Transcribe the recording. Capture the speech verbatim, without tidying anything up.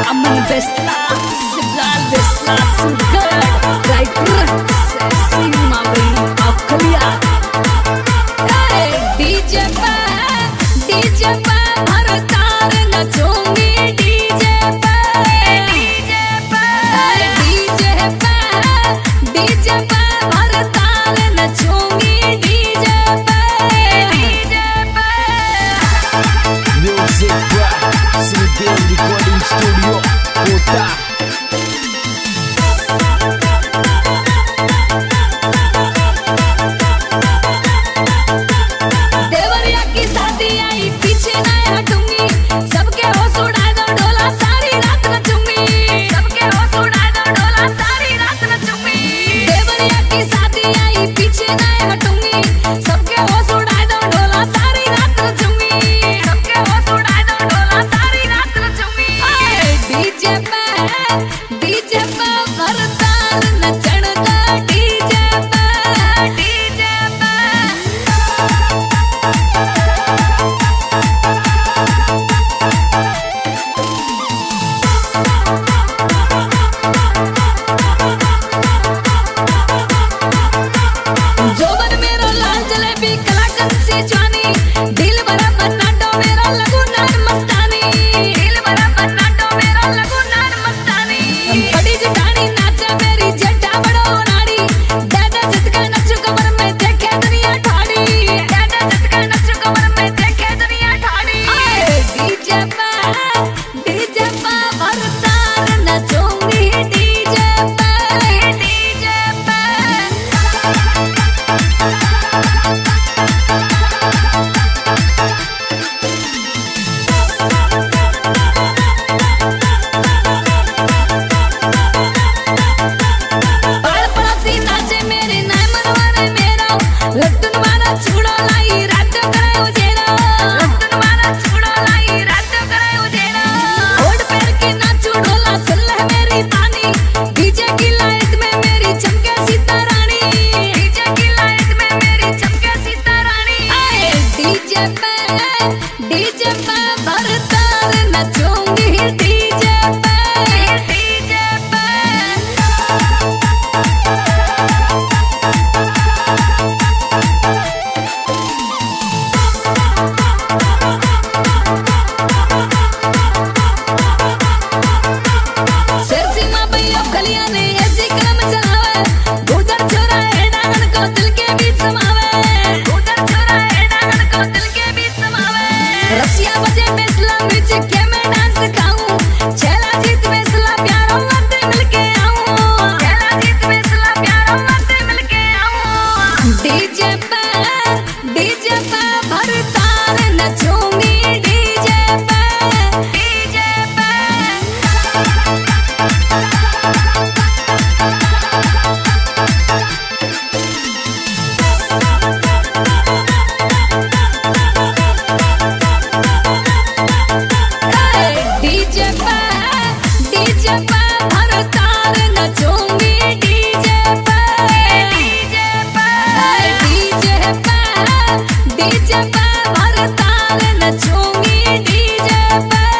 Aman Vesla, Siblal Vesla, Sudgad, Writer, Sexy Maui, Akalia. Hey, D J pa, D J pa, Bharatar nachungi D J pa, D J pa, D J pa, D J pa, Bharatar nachungi D J pa, D J pa. Music Track, Sridev Recording Studio, Kota. Deoria की शादी आई पीछे ना हटूंगी, सबके होश उड़ा दो ढोला सारी रात नचूंगी, सबके होश उड़ा दो ढोला सारी रात नचूंगी। देवरिया की शादी आई पीछे ना हटूंगी, सबके होश उड़ा दो ढोला सारी रात नचूंगी, सबके होश उड़ा दो ढोला सारी रात नचूंगी। डीजे पे डीजे पे भरताल नचण दा डीजे पे डीजे पे। जोबन मेरो लाल जलेबी कलाकंद सी जवानी, दिल भरा बनाटो मेरा लगू नार मस्तानी, दिल भरा बनाटो मेरा लगू नार मस्तानी। बड़ी जटानी नाचे मेरी जटा बड़ो नाड़ी, दादा झटका नचू कमर में देखे दुनिया ठाड़ी, दादा झटका नचू कमर में देखे दुनिया ठाड़ी। डीजे पे डीजे पे भरतार नचूंगी डीजे पे डीजे पे। बाल पड़ोसी नाचे मेरे नाय मनवाने मेरा, लट्टू मारा छुड़ो लाई रात करे उजेरा, लट्टू मारा छुड़ो लाई रात करे उजेरा। ओढ़ पैर के नाचू ढोला सुन ले मेरी तानी, डीजे की लाइट में मेरी चमके सीता रानी, डीजे की लाइट में मेरी चमके सीता रानी। आए डीजे पे डीजे पे भरतार नचूंगी डीजे पे डीजे पे। सरसीमा भैया खलिया ने ऐसी कलम चलावे, गुजर छोरा है डागन को दिल के बीच समावे, गुजर छोरा है डागन को दिल के बीच समावे। रसिया बजे में इस्लाम म्यूजिक के मैं डांस खाऊं, छेला जीत में इस्लाम प्यारो मत मिलके आऊं, छेला जीत में इस्लाम प्यारो मत मिलके आऊं। डीजे पे डीजे पे भरतार नचूंगी डीजे पे डीजे पे। डीजे पे डीजे पे भरतार नचूंगी डीजे पे डीजे पे डीजे पे डीजे पे भरतार नचूंगी डीजे पे।